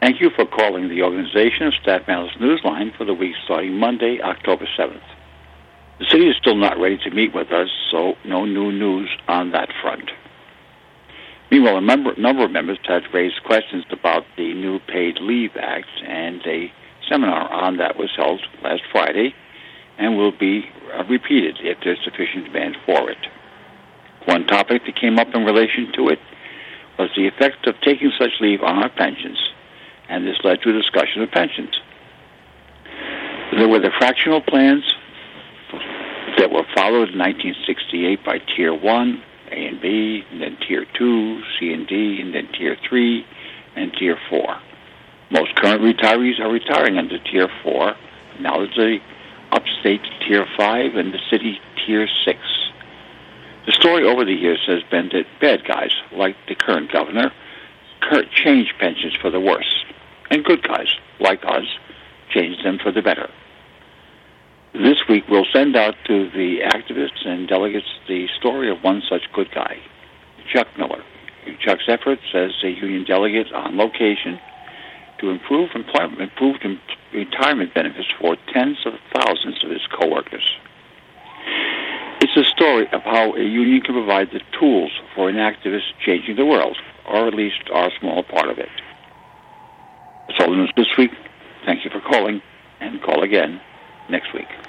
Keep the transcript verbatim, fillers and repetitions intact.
Thank you for calling the Organization of Staff Matters Newsline for the week starting Monday, October seventh. The city is still not ready to meet with us, so no new news on that front. Meanwhile, a member, number of members had raised questions about the new Paid Leave Act, and a seminar on that was held last Friday and will be uh, repeated if there's sufficient demand for it. One topic that came up in relation to it was the effect of taking such leave on our pensions, and this led to a discussion of pensions. There were the fractional plans that were followed in nineteen sixty-eight by Tier one, A and B, and then Tier two, C and D, and then Tier three, and Tier four. Most current retirees are retiring under Tier four. Now there's the upstate Tier five and the city Tier six. The story over the years has been that bad guys, like the current governor, change pensions for the worse, and good guys, like us, change them for the better. This week, we'll send out to the activists and delegates the story of one such good guy, Chuck Miller. Chuck's efforts as a union delegate on location to improve employment, improved retirement benefits for tens of thousands of his coworkers. It's a story of how a union can provide the tools for an activist changing the world, or at least our small part of it. That's all the news this week. Thank you for calling, and call again next week.